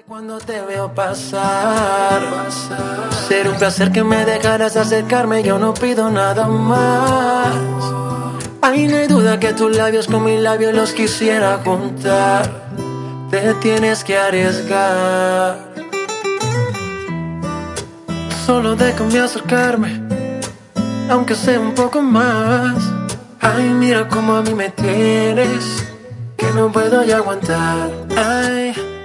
Cuando te veo pasar, será un placer que me dejaras acercarme, yo no pido nada más. Ay, no hay duda que tus labios con mis labios los quisiera juntar. Te tienes que arriesgar. Solo déjame acercarme, aunque sea un poco más. Ay, mira cómo a mí me tienes, que no puedo ya aguantar. Ay,